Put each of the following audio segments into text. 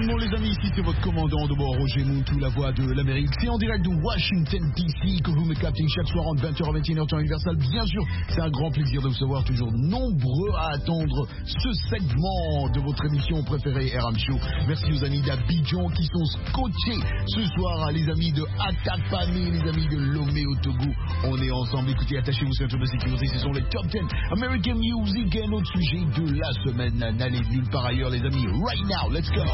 monde les amis, ici c'est votre commandant de bord Roger Moutou, la voix de l'Amérique. C'est en direct de Washington DC que vous me captez chaque soir entre 20h et 21h temps universel. Bien sûr, c'est un grand plaisir de vous savoir toujours nombreux à attendre ce segment de votre émission préférée RM Show. Merci aux amis d'Abidjan qui sont scotchés ce soir, les amis de Atapamé, les amis de Lomé au Togo. On est ensemble, écoutez, attachez-vous ceinture de sécurité, ce sont les Top 10 American Music et un autre sujet de la semaine. N'allez nulle part ailleurs les amis, right now, let's go.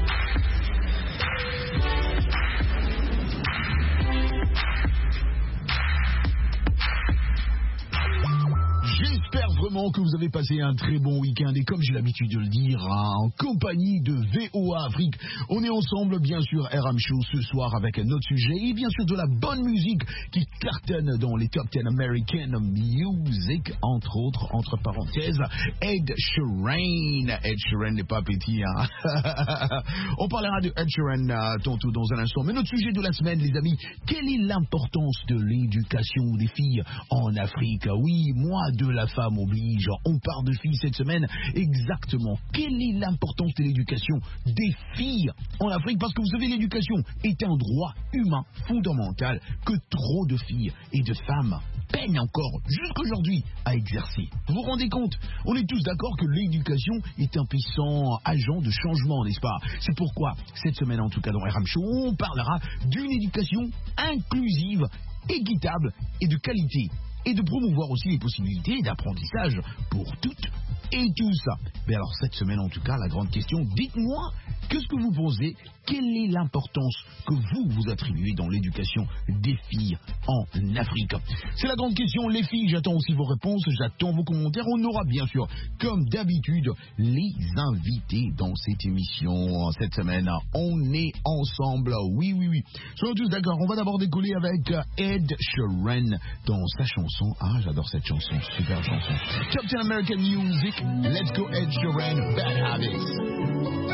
J'espère vraiment que vous avez passé un très bon week-end et comme j'ai l'habitude de le dire, en compagnie de VOA Afrique, on est ensemble bien sûr RM Show ce soir avec un autre sujet et bien sûr de la bonne musique qui cartonne dans les Top 10 American Music, entre autres, entre parenthèses, Ed Sheeran. Ed Sheeran n'est pas petit, hein. On parlera de Ed Sheeran tantôt dans un instant. Mais notre sujet de la semaine, les amis, quelle est l'importance de l'éducation des filles en Afrique? Oui, moi de la femme oblige, on parle de filles cette semaine. Exactement, quelle est l'importance de l'éducation des filles en Afrique? Parce que vous savez, l'éducation est un droit humain fondamental que trop de filles et de femmes peinent encore jusqu'aujourd'hui à exercer. Vous vous rendez compte? On est tous d'accord que l'éducation est un puissant agent de changement, n'est-ce pas? C'est pourquoi cette semaine, en tout cas dans RM Show, on parlera d'une éducation inclusive, équitable et de qualité, et de promouvoir aussi les possibilités d'apprentissage pour toutes et tous. Mais alors cette semaine en tout cas, la grande question, dites-moi, qu'est-ce que vous pensez? Quelle est l'importance que vous attribuez dans l'éducation des filles en Afrique? C'est la grande question, les filles. J'attends aussi vos réponses, j'attends vos commentaires. On aura bien sûr, comme d'habitude, les invités dans cette émission cette semaine. On est ensemble, oui. Soyons tous d'accord, on va d'abord décoller avec Ed Sheeran dans sa chanson. Ah, j'adore cette chanson, super chanson. Captain American Music, let's go Ed Sheeran, Bad Habits.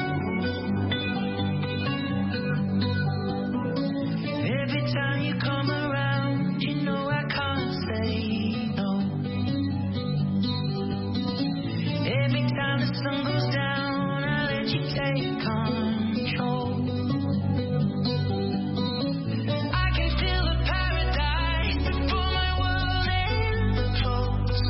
Every time you come around, you know I can't say no. Every time the sun goes down, I let you take control. I can feel the paradise before my world implodes.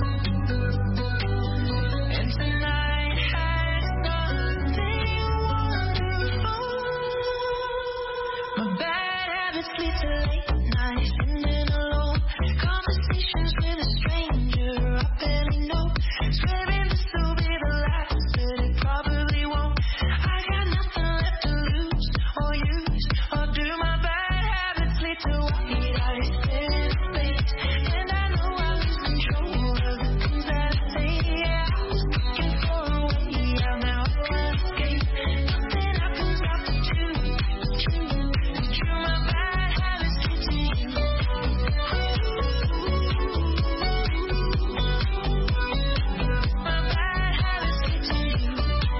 And tonight has something wonderful. My bad habits lead to late nights, spending alone. Conversations with a stranger I barely know. Swearing this will be the last, but it probably won't. I got nothing left to lose or use or do. My bad habits lead to white eyes, dead face, and I know I lose control of the things that I say. Yeah, I was looking for a way out, now I can't escape. Nothing happens after two. My bad habits lead to you. My bad habits lead to you.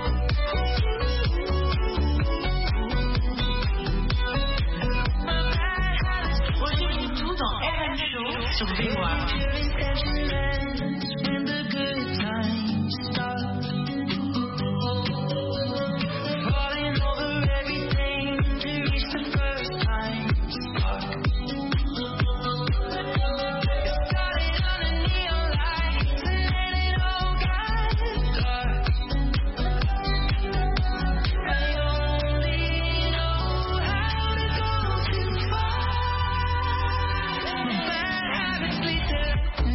My bad habits. Roger Moutou dans RM Show sur VOA. Your intention ends when the good times start. Falling over everything to reach the first time spark. It started under neon lights and then it all got dark. I only know how to go too far. My bad habits lead to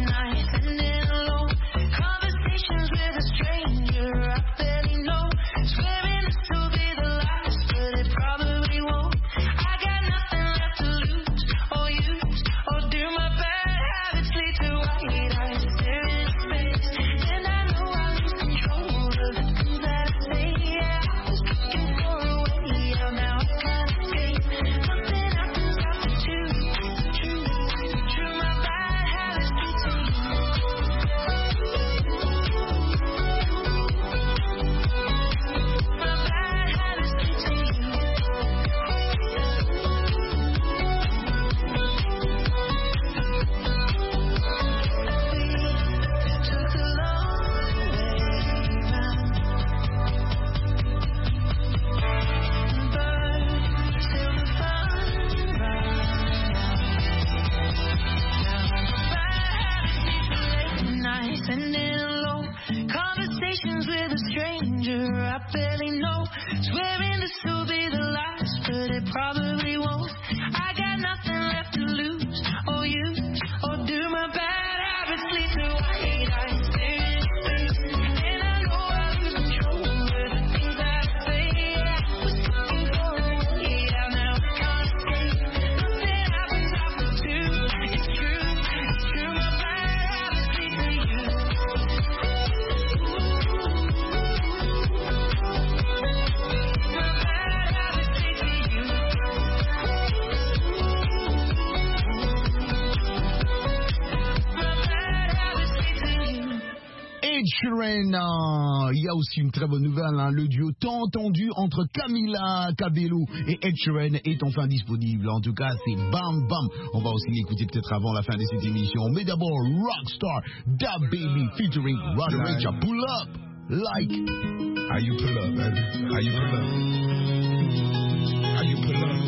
Sheeran. Il y a aussi une très bonne nouvelle, hein. Le duo tant entendu entre Camila Cabello et Ed Sheeran est enfin disponible. En tout cas, c'est Bam Bam. On va aussi l'écouter peut-être avant la fin de cette émission. Mais d'abord, Rockstar, Da Baby featuring Roderick. Pull up like. How you pull up, baby? How you pull up? How you pull up?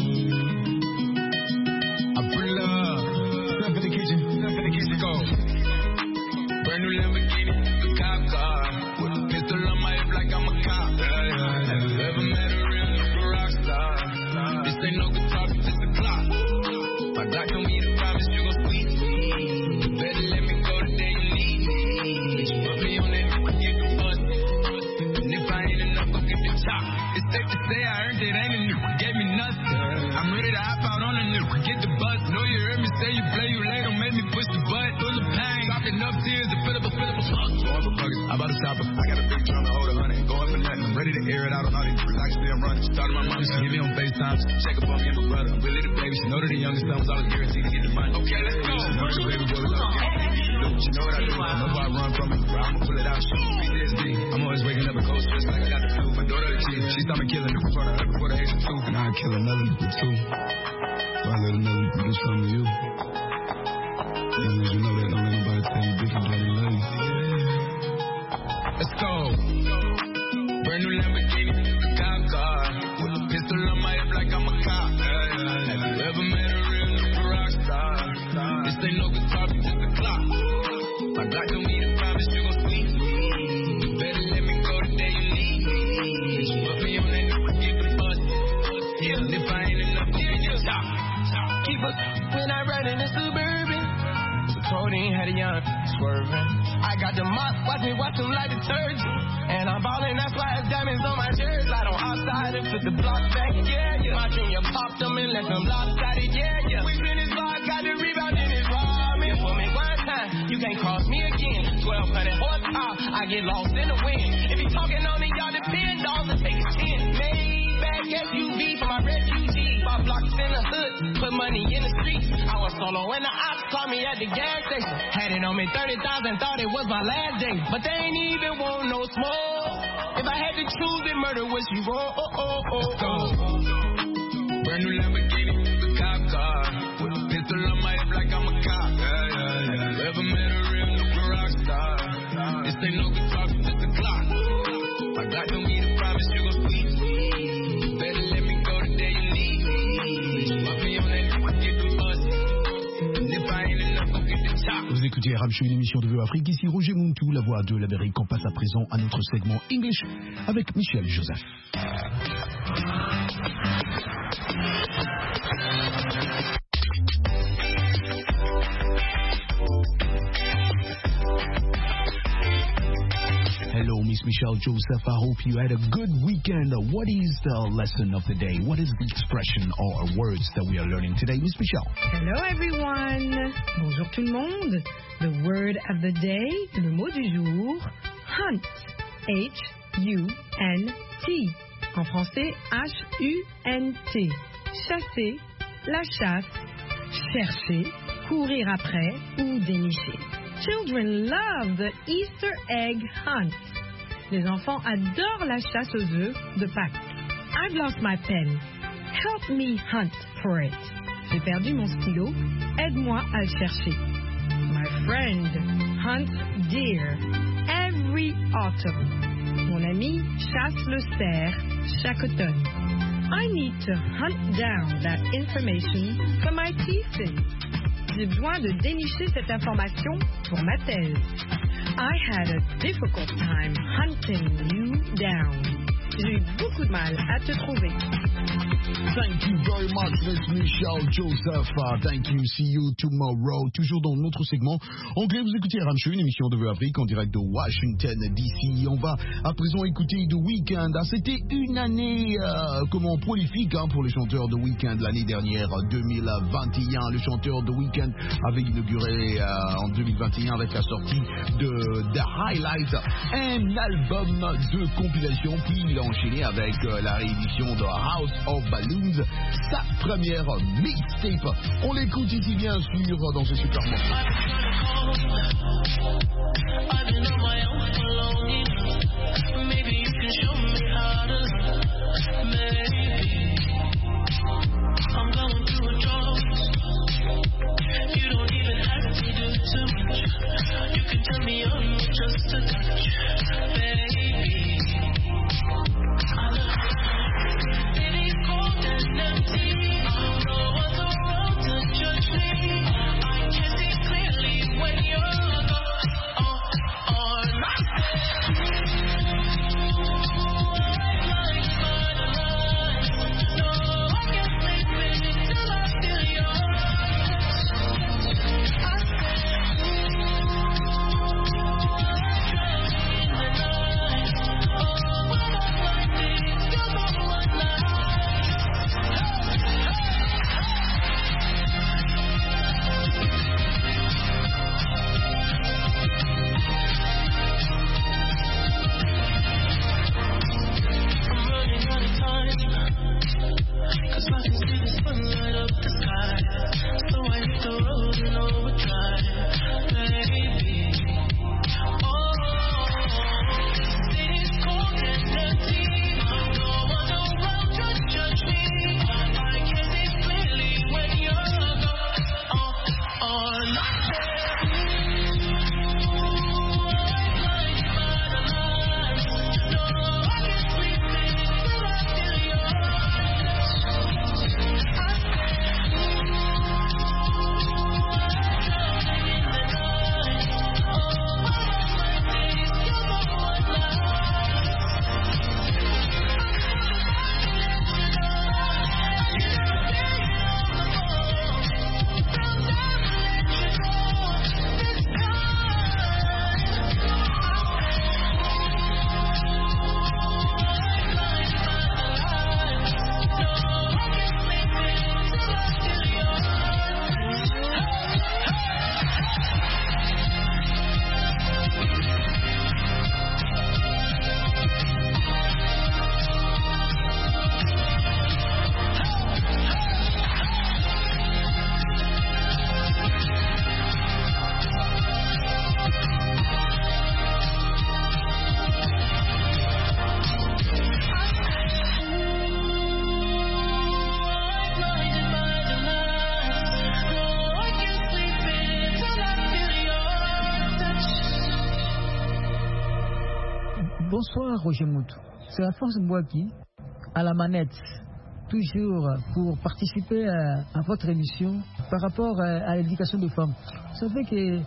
I pull up. Step in the kitchen. Step in the kitchen. Go. Brand new Lamborghini, cop car. With a pistol on my hip like I'm a cop. Have you ever met a real super rock star? This ain't no guitar, it's just a clock. My God told me to promise you gon' squeeze me. You better let me go the day you need me. Bitch, put me on that, get the bus. And if I ain't enough, go get the chop. It's safe to say I earned it, ain't a new, gave me nothing. I'm ready to hop out on a new, get the bus. Know you heard me say you play, you late, don't make me push the button. Full of pain, dropped enough tears to fill up a fuck. I bought a chopper, I got a big drum to hold 100. Going for nothing, I'm ready to air it out on all these freaks. I can see I'm running. Started my money, she hit me on FaceTime. Check up on me and my brother. I'm really the baby, she know that the youngest son was always guaranteed to get the money. Okay, let's go. She know the baby boy was always guaranteed. She know what I do, I know if I run from it. I'ma pull it out, shoot PTSD. I'm always waking up a cold stress like I got the flu. My daughter the chief, she saw me killing her before the age of 2. And I'd kill another nigga too. So I let another bitch from you. And you know that, don't let nobody tell you different that they love you. Let's go. Brand new Lamborghini, cop car. With a pistol on my hip like I'm a cop. Have you ever met a real super rock star? This ain't no guitar, it's just a clock. My God told me to promise you gon' squeeze me. You better let me go the day you need me. Bitch, put me on that, get the bus. Yeah, and if I ain't enough, go get your top. Keep us when I ride in the Suburban. The codeine had a young swerving. I got the mop, watch me wash them like detergent. And I'm ballin', that's why it's diamonds on my jersey. Light on outside and flip the block back, yeah, yeah. My junior popped them and left them lopsided, yeah, yeah. We finished block, got the rebound in his ramen. For me one time, you can't cross me again. 1200 horsepower, I get lost in the wind. If you talking on it, y'all depend on the take a 10. Maybach SUV for my refugee. My blocks in the hood, put money in the streets. I was solo when the ops called me at the gas station. Had it on me 30,000, thought it was my last day. But they ain't even want no smoke. If I had to choose it, murder was she roll. Let's go. Brand new Lamborghini, cop car. With a pistol on my hip like I'm a cop. Have you ever met a real super rock star? This ain't no guitar, it's just a clock. My God told me to promise you gon' squeeze me. You better let me go the day you need me. Put me on that, get the bus. And if I ain't enough, go get the top. Vous écoutez RM Show, une émission de VO Afrique. Ici Roger Montou, la voix de l'Amérique. On passe à présent à notre segment English avec Michel Joseph. Hello, Miss Michelle Joseph. I hope you had a good weekend. What is the lesson of the day? What is the expression or words that we are learning today, Miss Michelle? Hello everyone. Bonjour tout le monde. The word of the day, le mot du jour, hunt. H-U-N-T. En français, H-U-N-T. Chasser, la chasse, chercher, courir après ou dénicher. Children love the Easter egg hunt. Les enfants adorent la chasse aux œufs de Pâques. I've lost my pen. Help me hunt for it. J'ai perdu mon stylo. Aide-moi à le chercher. My friend hunts deer every autumn. Mon ami chasse le cerf chaque automne. I need to hunt down that information for my thesis. J'ai besoin de dénicher cette information pour ma thèse. I had a difficult time hunting you down. J'ai eu beaucoup de mal à te trouver. Thank you very much, Miss Michelle Joseph. Thank you. See you tomorrow. Toujours dans notre segment anglais, vous écoutez RM Show, une émission de VO Afrique en direct de Washington DC. On va à présent écouter The Weeknd. C'était une année prolifique pour le chanteur The Weeknd l'année dernière, 2021. Le chanteur The Weeknd avait inauguré en 2021 avec la sortie de The Highlight, un album de compilation, puis il a enchaîné avec la réédition de House of Balloons, sa première mixtape. On l'écoute ici bien sûr dans ce super morceau. I've been on my own for long enough. Maybe you can show me how to love. Maybe I'm going through a drought. You don't even have to do too much. You can tell me I'm just a touch, baby. I love you. City's cold and empty. No one's around to judge me. I can see clearly when you're on my Bonsoir Roger Moutou, c'est Alphonse Mbouaki à la manette, toujours pour participer à votre émission par rapport à l'éducation des femmes. Vous savez que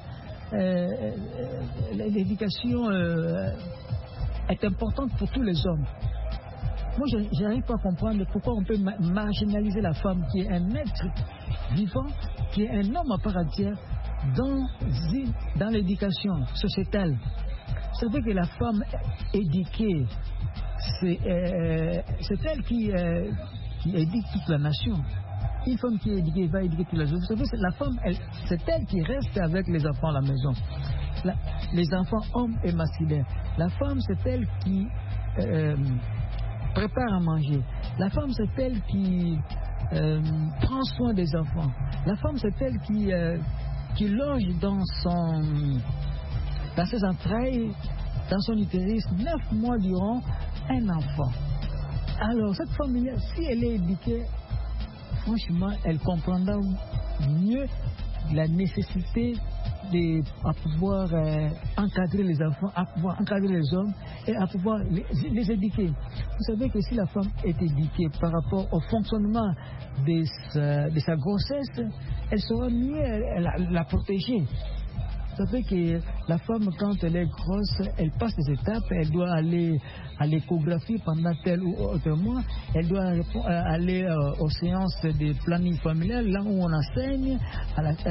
l'éducation est importante pour tous les hommes. Moi, je n'arrive pas à comprendre pourquoi on peut marginaliser la femme qui est un être vivant, qui est un homme à part entière dans l'éducation sociétale. Vous savez que la femme éduquée, c'est elle qui éduque toute la nation. Une femme qui est éduquée va éduquer toute la nation. Vous savez, la femme, c'est elle qui reste avec les enfants à la maison. Les enfants hommes et masculins. La femme, c'est elle qui prépare à manger. La femme, c'est elle qui prend soin des enfants. La femme, c'est elle qui loge dans ses entrailles, dans son utérus, 9 mois durant un enfant. Alors, cette femme-là, si elle est éduquée, franchement, elle comprendra mieux la nécessité à pouvoir encadrer les enfants, à pouvoir encadrer les hommes et à pouvoir les éduquer. Vous savez que si la femme est éduquée par rapport au fonctionnement de sa grossesse, elle saura mieux la protéger. Vous savez que la femme, quand elle est grosse, elle passe des étapes. Elle doit aller à l'échographie pendant tel ou autre mois. Elle doit aller aux séances de planning familial, là où on enseigne à la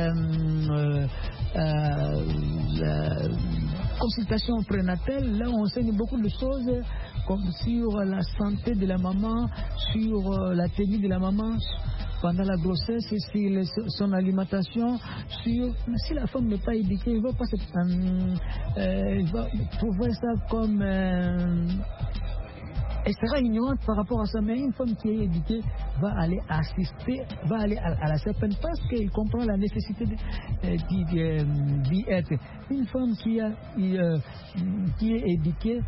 consultation prénatale, là où on enseigne beaucoup de choses comme sur la santé de la maman, sur la tenue de la maman pendant la grossesse, sur son alimentation, si la femme n'est pas éduquée, elle va trouver ça comme elle sera ignorante par rapport à ça. Mais une femme qui est éduquée va aller assister, va aller à la serpente parce qu'elle comprend la nécessité d'y être. Une femme qui est éduquée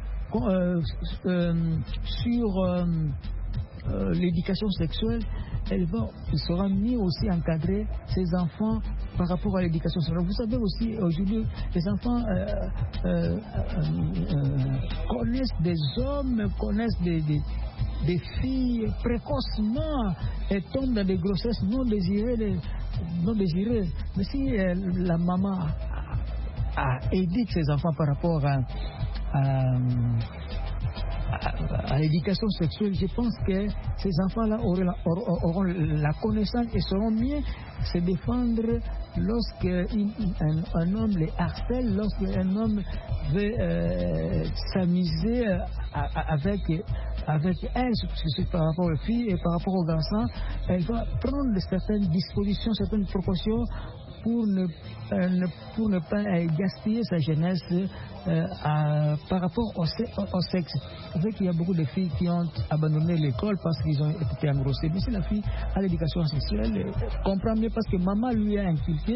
sur l'éducation sexuelle, elle sera mieux aussi encadrer ses enfants par rapport à l'éducation sexuelle. Vous savez aussi, aujourd'hui, les enfants connaissent des hommes, connaissent des filles précocement et tombent dans des grossesses non désirées. Mais si la maman éduque ses enfants par rapport à l'éducation sexuelle, je pense que ces enfants-là auront la connaissance et sauront mieux se défendre lorsqu'un homme les harcèle, lorsqu'un homme veut s'amuser avec elle, par rapport aux filles et par rapport aux garçons. Elle va prendre certaines dispositions, certaines précautions pour ne pas gaspiller sa jeunesse par rapport au sexe. Vous savez qu'il y a beaucoup de filles qui ont abandonné l'école parce qu'ils ont été engrossés. Mais si la fille a l'éducation sexuelle, elle comprend mieux parce que maman lui a inculqué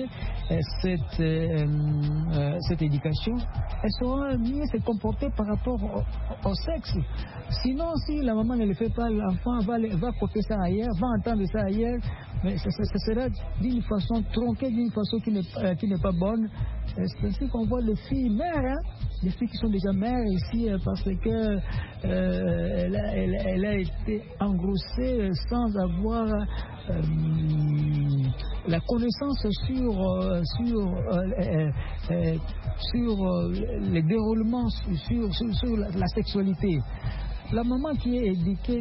cette éducation, elle saura mieux se comporter par rapport au sexe. Sinon, si la maman ne le fait pas, l'enfant va copier ça ailleurs, va entendre ça ailleurs, mais ça sera d'une façon tronquée, d'une façon qui n'est pas bonne. C'est ainsi qu'on voit les filles mères, les filles qui sont déjà mères ici parce que elle a été engrossée sans avoir la connaissance sur les déroulements, sur la sexualité. La maman qui est éduquée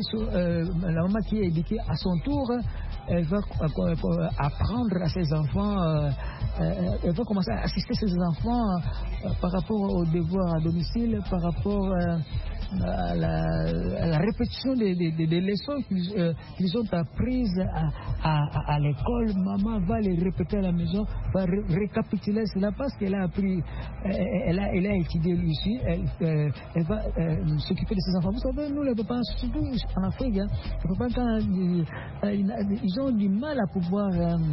à son tour, elle va apprendre à ses enfants, elle va commencer à assister ses enfants par rapport aux devoirs à domicile, par rapport à la répétition des leçons qu'ils ont apprises à l'école. Maman va les répéter à la maison, va récapituler cela parce qu'elle a appris, elle a étudié ici, elle va s'occuper de ses enfants. Vous savez, nous les papas, surtout en Afrique, les papas, quand ils ont du mal à pouvoir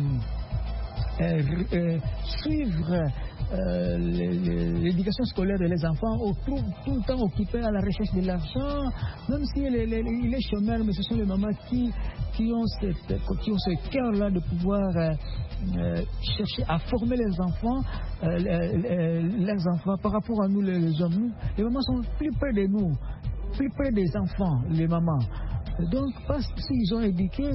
suivre l'éducation scolaire de les enfants, tout le temps occupés à la recherche de l'argent, même si il est chômeur, mais ce sont les mamans qui ont ce cœur-là de pouvoir chercher à former les enfants par rapport à nous les hommes. Les mamans sont plus près de nous, plus près des enfants, les mamans. Donc, parce qu'ils ont éduqué,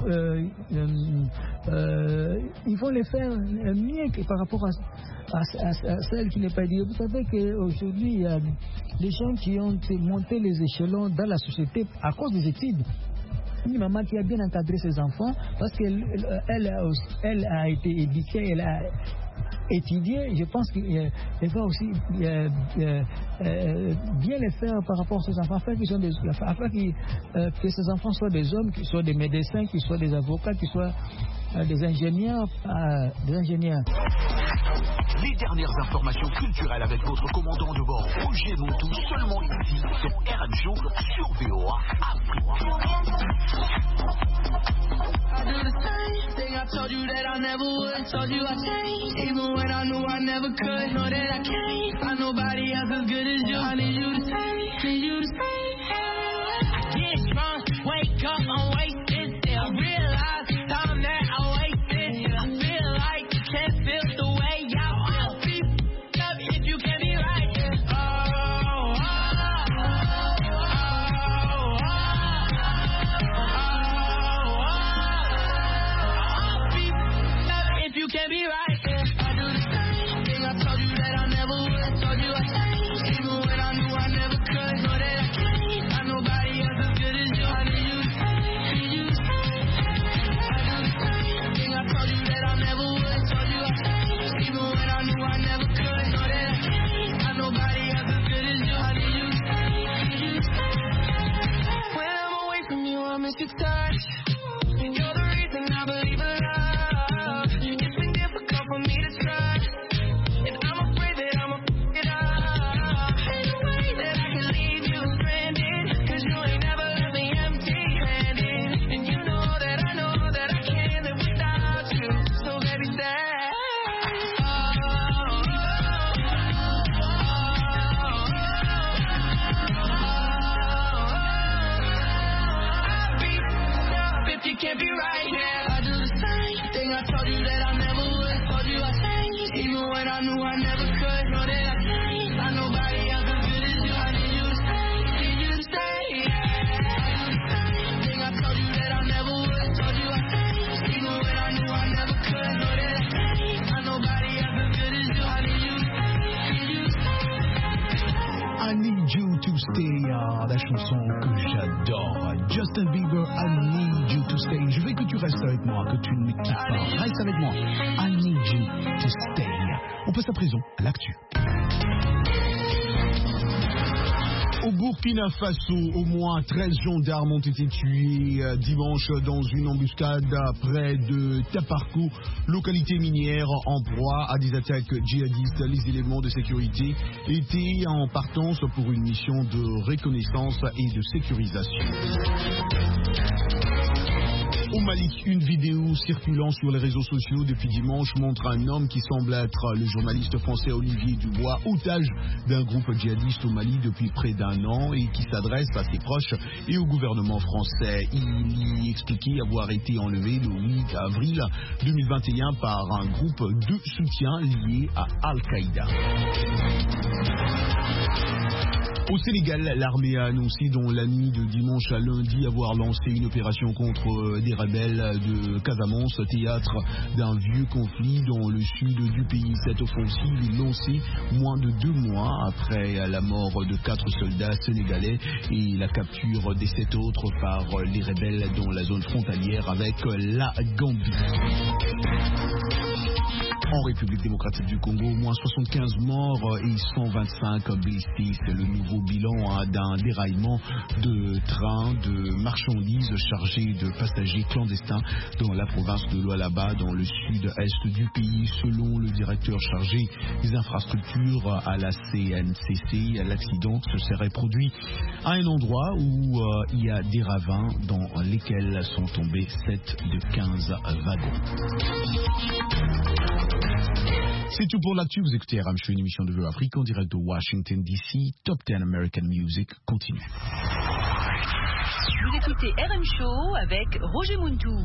ils vont les faire mieux que par rapport à celle qui n'est pas éduquée. Vous savez qu'aujourd'hui, il y a des gens qui ont monté les échelons dans la société à cause des études. Une maman qui a bien encadré ses enfants, parce qu'elle a été éduquée, elle a étudier, je pense qu'elle va aussi bien les faire par rapport à ses enfants, afin que ces enfants soient des hommes, qu'ils soient des médecins, qu'ils soient des avocats, qu'ils soient des ingénieurs. Les dernières informations culturelles avec votre commandant de bord, Roger Montou, seulement ici, sur RM Show, sur VOA Afrique. I do the same thing I told you that I never would. Told you I changed, even when I knew I never could. Know that I can't find nobody else as good as you. I need you to stay, I get drunk, wake up, I'm wasted. I realize time that I wasted. I feel like you can't feel the way I feel. Up if you can't be right. You can't be right, yeah. I do the same thing I told you that I never would. Told you I changed, even when I knew I never could. Know that I can't it can't be right, yeah. I do the same thing I told you that I never would. Told you I changed, even when I knew I never could. Know that I changed, not nobody else as good as you. I need you to stay, yeah. I do the same thing I told you that I never would. Told you I changed, even when I knew I never could. Know that I changed, not nobody else as good as you. I need you to stay. I Need You to Stay, la chanson que j'adore. Justin Bieber, I Need You to Stay. Je veux que tu restes avec moi, que tu ne me quittes pas. Reste avec moi. I Need You to Stay. On passe à présent à l'actu. Au Burkina Faso, au moins 13 gendarmes ont été tués dimanche dans une embuscade près de Taparkou, localité minière en proie à des attaques djihadistes. Les éléments de sécurité étaient en partance pour une mission de reconnaissance et de sécurisation. Au Mali, une vidéo circulant sur les réseaux sociaux depuis dimanche montre un homme qui semble être le journaliste français Olivier Dubois, otage d'un groupe djihadiste au Mali depuis près d'1 an et qui s'adresse à ses proches et au gouvernement français. Il y expliquait avoir été enlevé le 8 avril 2021 par un groupe de soutien lié à Al-Qaïda. Au Sénégal, l'armée a annoncé dans la nuit de dimanche à lundi avoir lancé une opération contre des rebelles de Casamance, théâtre d'un vieux conflit dans le sud du pays. Cette offensive est lancée moins de 2 mois après la mort de 4 soldats sénégalais et la capture des 7 autres par les rebelles dans la zone frontalière avec la Gambie. En République démocratique du Congo, au moins 75 morts et 125 blessés. C'est le nouveau bilan d'un déraillement de train de marchandises chargées de passagers clandestins dans la province de Lualaba, dans le sud-est du pays. Selon le directeur chargé des infrastructures à la CNCC, l'accident se serait produit à un endroit où il y a des ravins dans lesquels sont tombés 7 de 15 wagons. C'est tout pour l'actu. Vous écoutez RM Show, une émission de VOA Afrique en direct de Washington DC. Top 10 American Music continue. Vous écoutez RM Show avec Roger Muntou.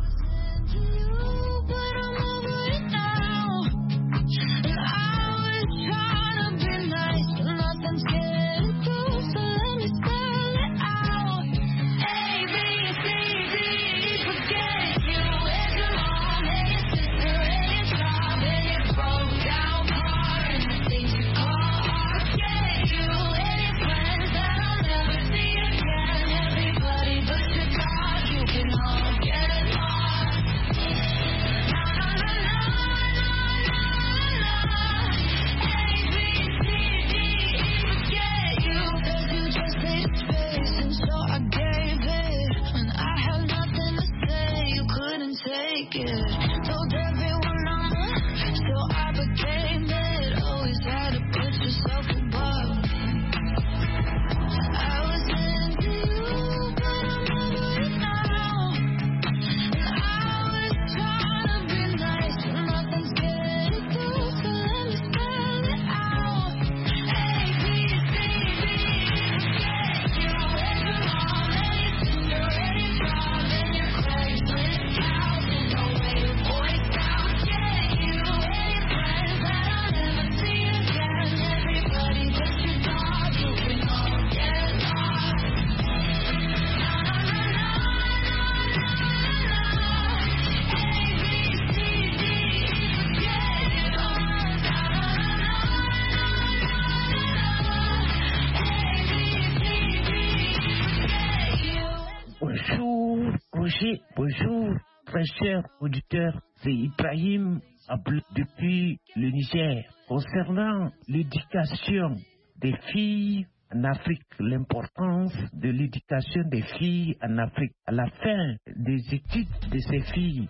Bonjour, très chers auditeurs, c'est Ibrahim Abdel depuis le Niger. Concernant l'éducation des filles en Afrique, l'importance de l'éducation des filles en Afrique. À la fin des études de ces filles,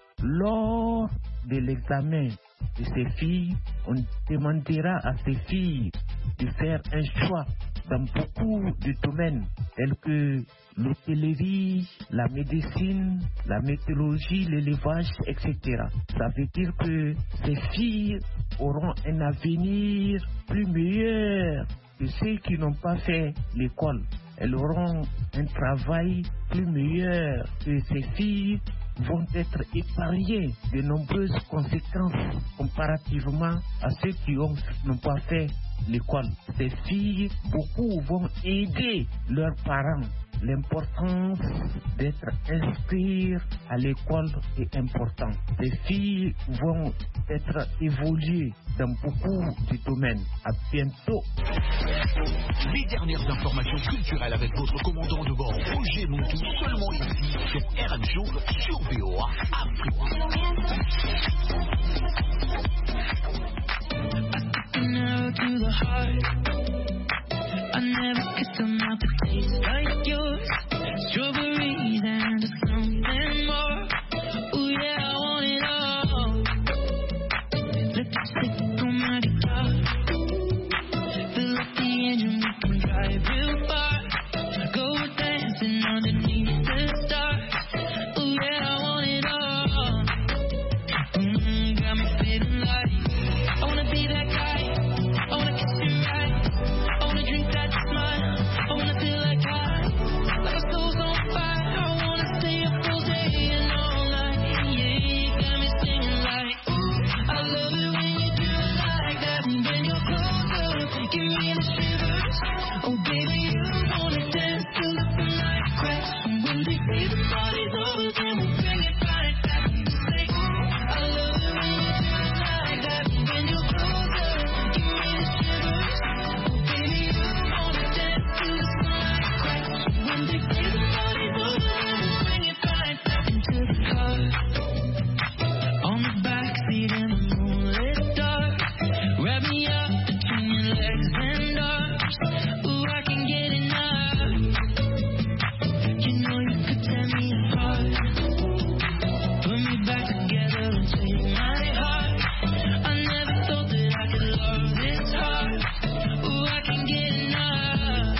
lors de l'examen de ces filles, on demandera à ces filles de faire un choix dans beaucoup de domaines tels que l'hôtellerie, la médecine, la météorologie, l'élevage, etc. Ça veut dire que ces filles auront un avenir plus meilleur que ceux qui n'ont pas fait l'école. Elles auront un travail plus meilleur, que ces filles vont être épargnées de nombreuses conséquences comparativement à ceux qui n'ont pas fait l'école. Ces filles, beaucoup vont aider leurs parents. L'importance d'être inscrits à l'école est importante. Les filles vont être évoluées dans beaucoup de domaines. À bientôt. Les dernières informations culturelles avec votre commandant de bord, Roger Moutou, seulement ici sur RM Show, sur VOA Afrique. To the heart, I never kissed a mouth that tastes like yours. Strawberries and something more. Ooh yeah, I want it all. Lipstick on my guitar. Fill up the engine, we can drive real far. Go dancing underneath the stars. Ooh yeah, I want it all. Got me feeling like I wanna be that guy. I wanna kiss you right. I wanna drink that smile. I wanna feel like like my soul's on fire. I wanna stay up all day and all night. Yeah, you got me singing like, ooh, I love it when you do it like that. And when you're closer, give me the shivers. Oh baby, you wanna dance till the night cracks. And when they say the party's over, then we'll bring it right back. And we'll say, ooh, I love it when you do it like that. And when you're closer, give me the shivers. Oh baby, you wanna dance till the night cracks. And when they say the party's over, then we'll bring it right back into the car. On the backseat in the moonlit dark. Wrap me up between your legs and arms. Ooh, I can get enough. You know you could tear me apart. Put me back together and take my heart. I never thought that I could love this hard. Ooh, I can get enough.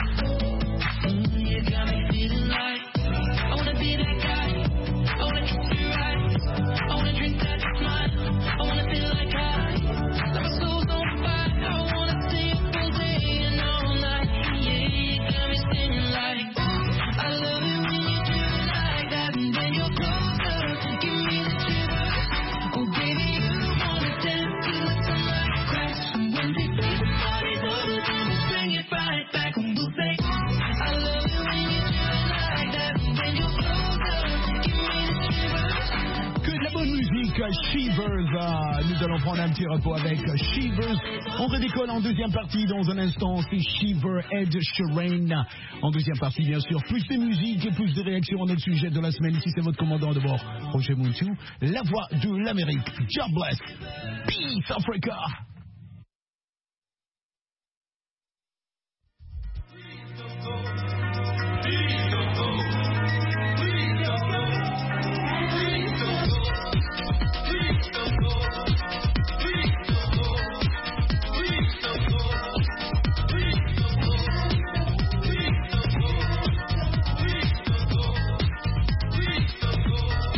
You got me feeling like I wanna be that guy. I wanna kiss you right. I wanna drink that smile. I wanna feel like like my soul's on fire. I wanna stay up all day and all night. Yeah, you got me singing like, I love it when you do it like that. And when you're closer, give me the shivers. Oh baby, you wanna dance till the sunlight cracks. And when they say the party's over, then we'll bring it right back. And we'll say, I love it when you do it like that. And when you're closer, give me the shivers. Que de la bonne musique, Shivers. Nous allons prendre un petit repos avec Shivers. On redécolle en deuxième partie dans un instant. C'est Shiver, Ed Sheeran. En deuxième partie, bien sûr, plus de musique et plus de réactions à notre sujet de la semaine. Ici, c'est votre commandant de bord, Roger Moutou, la voix de l'Amérique. God bless. Peace, Africa.